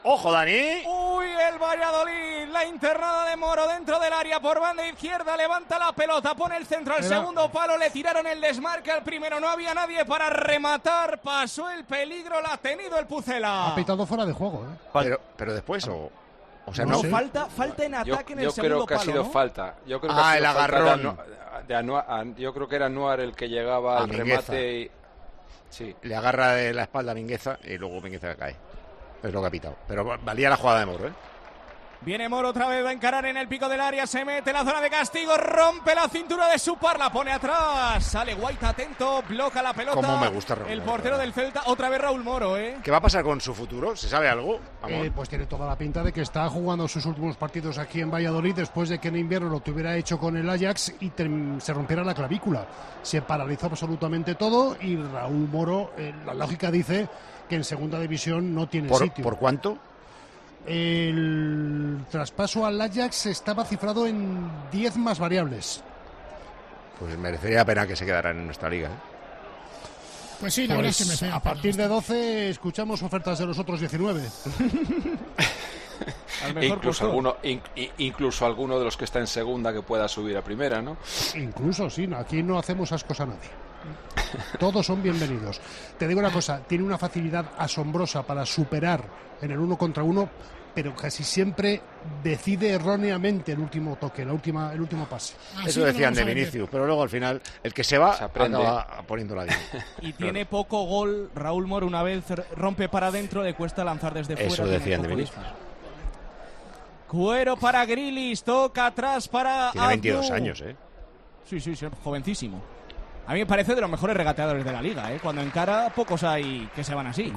¡Ojo, Dani! ¡Uy, el Valladolid! La internada de Moro dentro del área por banda izquierda. Levanta la pelota, pone el centro al segundo palo. Le tiraron el desmarque al primero. No había nadie para rematar. Pasó el peligro, la ha tenido el Pucela. Ha pitado fuera de juego, ¿eh? Pero después, o sea, no sé. Falta en ataque en el segundo palo. Yo creo que ha sido ¿no? falta. Yo creo que ha el sido agarrón. yo creo que era Anuar el que llegaba al remate y... Sí. Le agarra de la espalda a Mingueza y luego Mingueza cae. Es lo que ha pitado. Pero valía la jugada de Moro, ¿eh? Viene Moro otra vez, va a encarar en el pico del área, se mete en la zona de castigo, rompe la cintura de Supar, la pone atrás, sale Guaita atento, bloca la pelota. Cómo me gusta Raúl el Moro, portero del Celta, otra vez Raúl Moro, ¿eh? ¿Qué va a pasar con su futuro? ¿Se sabe algo? Pues tiene toda la pinta de que está jugando sus últimos partidos aquí en Valladolid después de que en invierno lo tuviera hecho con el Ajax y se rompiera la clavícula. Se paralizó absolutamente todo y Raúl Moro, la lógica dice que en segunda división no tiene sitio. ¿Por cuánto? El traspaso al Ajax estaba cifrado en 10 más variables. Pues merecería la pena que se quedaran en nuestra liga, ¿eh? Pues sí, la verdad es que me fea. A partir de 12 escuchamos ofertas de los otros 19. Incluso alguno de los que está en segunda que pueda subir a primera, ¿no? Incluso, sí, aquí no hacemos ascos a nadie. Todos son bienvenidos. Te digo una cosa, tiene una facilidad asombrosa para superar en el 1 contra 1, pero casi siempre decide erróneamente el último toque, el último pase. Eso decían de Vinicius, pero luego al final el que se va acaba poniéndola bien. Y tiene poco gol Raúl Moro, una vez rompe para adentro, le cuesta lanzar desde fuera. Eso decían de Vinicius. Cuero para Grilis, toca atrás para Tiene 22 años, ¿eh? Sí, jovencísimo. A mí me parece de los mejores regateadores de la liga, ¿eh? Cuando encara, pocos hay que se van así.